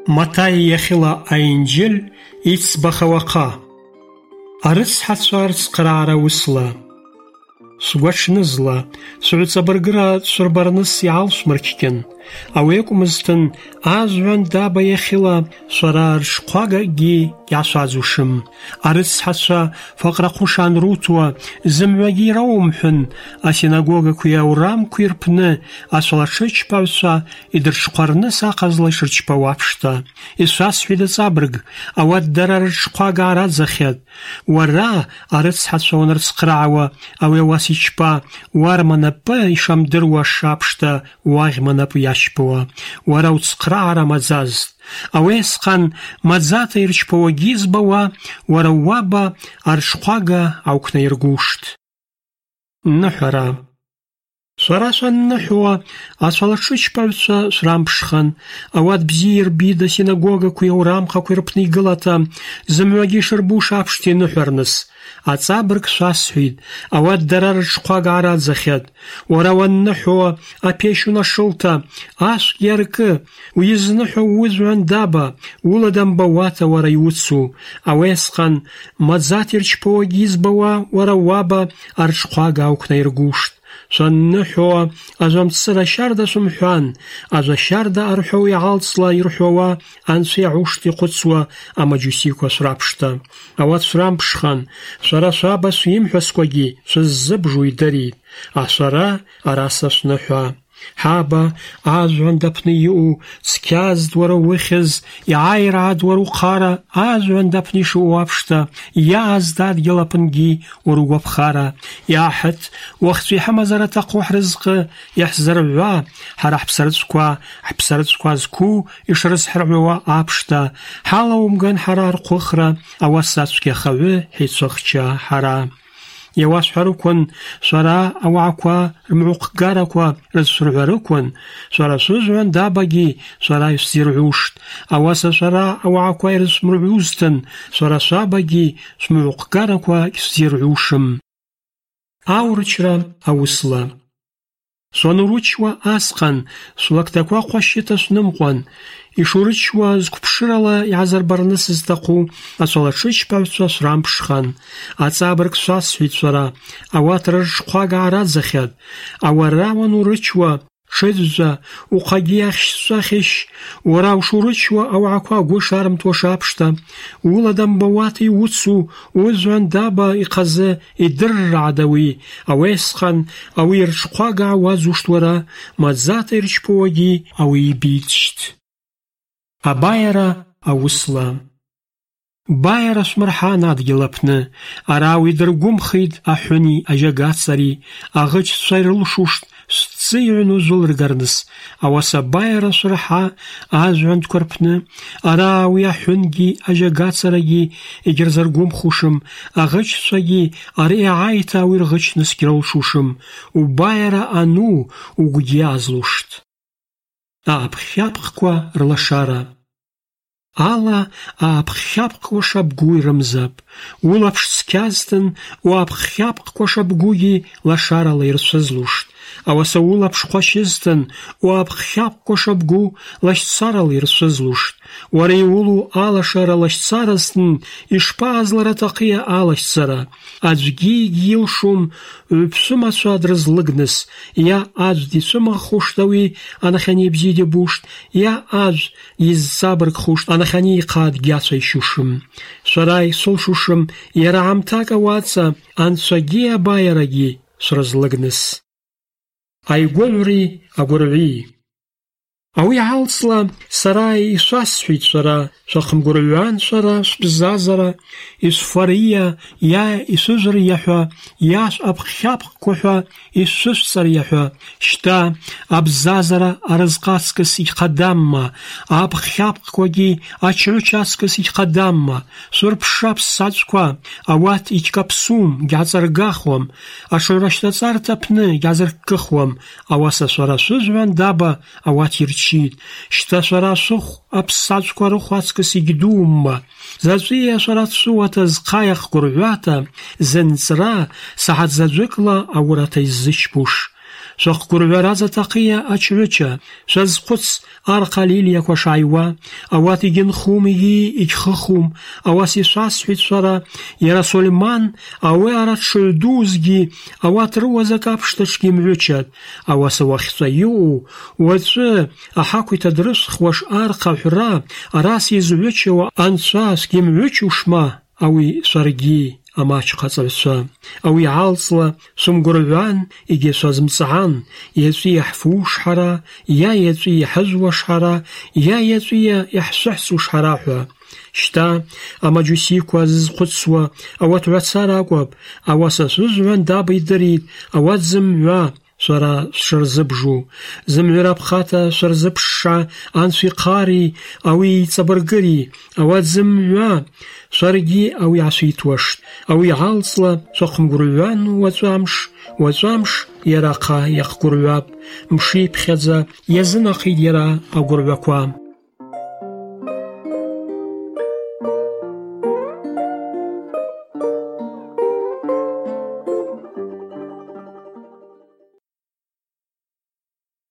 Матай иахьыла аинџьыл ицбаха уаха. Арыцҳацәа рыцхъыраара усла. Сгәаҽнызла, сгәыҵабыргыра сырбарныс иаалсмыркькьын, ауи акәмызҭын ажәҩан даба иахьыла шәара ршхъвагакӏгьи йгӏашваӡушым. Арыцҳацәа факърахъвыша анрутуа зымгӏвагьи йраумхӏвын, асинагогакви аурамкви рпны ашвалатшычпагӏвчва йдыртшхъварныс ахъазла йшырчпауа апшта. Йшвасхӏвитӏ ацӏабырг, ауат дара ртшхъвага гӏарадзахьатӏ. Уара, арыцҳацәа уанрыцхърагӏауа, ауи ауаса йчпа, уарма напӏы йшамдыруаш апшта уагъьма напӏы йащпауа. Уара уцхърагӏара мадзазтӏ. Ауи асҟан мадзата йырчпауагьи збауа, уара уаба аршхъвага гӏауквнайыргуштӏ. Ныхӏвара. Швара шванныхӏвуа ашвалатшычпагӏвчва шврампшхан, ауат бзи йырбитӏ асинагогакви аурамхакви рпны йгылата зымгӏвагьи йшырбуш апшта йныхӏварныс. Ацӏабырг швасхӏвитӏ, ауат дара ртшхъвага гӏарадзахьатӏ. Уара уанныхӏвуа апещ унашылта, ашвгьи аркӏы, уйызныхӏвуа уыжвгӏван даба, уыла дамбауата уара йуыцу. Ауи асҟан мадзата йырчпауагьи збауа, уара уаба артшхъвага гӏауквнайыргуштӏ. Шванныхӏвуа ажвамцӏыра щарда швымхӏван, ажва щарда архӏвауа йгӏалцӏла йырхӏвауа анчӏв йагӏуштӏ йхъвыцуа амаджусиква шврапшта. Ауат шврампшхан, швара шваба швйымхӏвасквагьи швыззыбжу йдыритӏ. Ашвара араса швныхӏва. Хаба ажвгӏван дапны йаъу цкьазтӏ уара уыхьыз, йгӏайргӏатӏ уара ухъара ажвгӏван дапны йшаъу апшта, йаъазтӏ адгьыл апынгьи уара угвапхара. Йгӏахӏыт, уахьчӏва йхӏымазара атахъу хӏрызкъы йхӏзыргӏвуа, хӏара хӏпсарыцӏвква зку йшрызхӏыргӏвуа апшта, хӏалаумган хӏара рхъвыхра, ауаса цвгьахагӏвы хӏицвыхча хӏара. Йауасхӏварыквын, швара ауагӏаква рмгӏвухъгараква рызшвыргӏварыквын, швара швыжвгӏван дабагьи швара йшвзиргӏуштӏ. Ауаса швара ауагӏаква йрызшвмыргӏвузтын, швара швабагьи швмгӏвухъгараква йшвзиргӏушым. Аурычра ауысла. Шванурычуа асҟан, швлактаква хъващыта швнымкъван, йшурычуа зквпшырала йгӏазырбарныс зтахъу ашвалатшычпагӏвчва шврампшхан. Ацӏабырг швасхӏвитӏ швара, ауат рыршхъвага гӏарадзахьатӏ. Ауара уанурычуа тшыдзжва, ухъагьи ахьшвахьыщ, уара ушурычуа ауагӏаква гвы шарымтуаш апшта, уыла дамбауата йуыцу уыжвгӏван даба йхъазы йдырргӏатӏ ауи. Ауи асҟан ауи йыршхъвага гӏауадзуштӏ уара, мадзата йырчпауагьи ауи йбитщтӏ. Абайара ауысла. Байара швмырхӏан адгьыл апны, арауи дыргвымхитӏ ахӏвыни ажьагацари, агъыччва йрылшуштӏ швцы йгӏвну зулыргарныс. Ауаса байара швырхӏа ажвгӏвандква рпны, арауи ахӏвынгьи ажьагацарагьи йгьырзыргвымхушым, агъыччвагьи ари агӏайта ауи ргъычныс гьрылшушым. Убайара ану угвгьи азлуштӏ. Аъапхьапхква рлашара. Ала аъапхьапхква шабгу йрымзапӏ. Улапш цкьазтын, уъапхьапхква шабгугьи лашарала йыршвызлуштӏ. Ауаса улапш хъващызтын, уъапхьапхква шабгу лащцарала йыршвызлуштӏ. Уара йуылу алашара лащцаразтын, йшпаъазлара атахъыйа алащцара. Аӡәгьи йгьйылшум гӏвпсымачва дрызлыгныс, йа аӡә дицвымыгъхуштӏ ауи анахьани бзи дибуштӏ, йа аӡә йызцӏабыргхуштӏ, анахьани йхъа дгьацайщушым. Швара йсылшушым йара гӏамтакӏ ауатӏа анчӏвагьи абайарагьи шврызлыгныс. Айгвыгӏври агвыргӏви. Ауи гӏалцӏла сара йшвасхӏвитӏ швара, швахъымгвыргӏвуан швара швбзазара, йшвфарыйа йа йшвыжвырйахӏва, йа швъапхьапхква йшвышвцӏарйахӏва. Щта абзазара арызкъ ацкӏыс йхъадамма, аъапхьапхквагьи ачгӏвыч ацкӏыс йхъадамма. Швырпша пссачӏвква ауат йчкӏапсум, йгьгӏацӏаргахуам, ашвогӏвращтацӏарта апны йгьгӏазыркӏыхуам. Ауаса швара швыжвгӏван даба ауат йырчитӏ. Щта швара швыхв апссачӏвква рыхв ацкӏыс йгьдуумма. Зачӏвыйа швара дшвыуата зхъа гвыргӏвата, зынцӏра сагӏат заджвыкӏла ауырата йззычпуш. Шәахгәырҩара заҵаҟиа ачҩыча, шәазхәыц ар ҟалилиақәа шааиуа, ауат егьынхумегьы егьхыхум, ауас ишәасҳәеит шәара, иара Сольман ауи аратшыҩ дуузгьы ауат рыуазак аԥшҭаҿгьы мҩычат, ауаса уахьҵәа иҟоу, уаҵәы аҳақәа иҭадрысхуаш ар ҟаҳәра, арас изҩычауа анцәа сгьымҩычушма, ауи шәаргьы амаҷ ҟаҵаҩцәа, ауи алҵла шәымгәырҩан егьи шәазымҵаан, иаҵәы иаҳфуш ҳара, иа иаҵәы иҳазуаш ҳара, иа иаҵәы иаҳшәыҳцуш ҳара ҳәа. Шьҭа амаџьусиқәа зызхәыцуа ауат ҳәацар акәым, ауаса шәызҩуан даба идырит, ауат зымҩа шәара шәшырзыбжу, зымҩа ԥхата шәырзыԥшша анцәа иҟари, ауи иҵабыргыри, ауат зымҩа шәаргьы ауи иаашәиҭуашт, ауи алҵла шәахымгәырҩан уаҵәы амш иара аха иахгәырҩап, мши ԥхьаӡа иазынахит иара агәырҩақәа.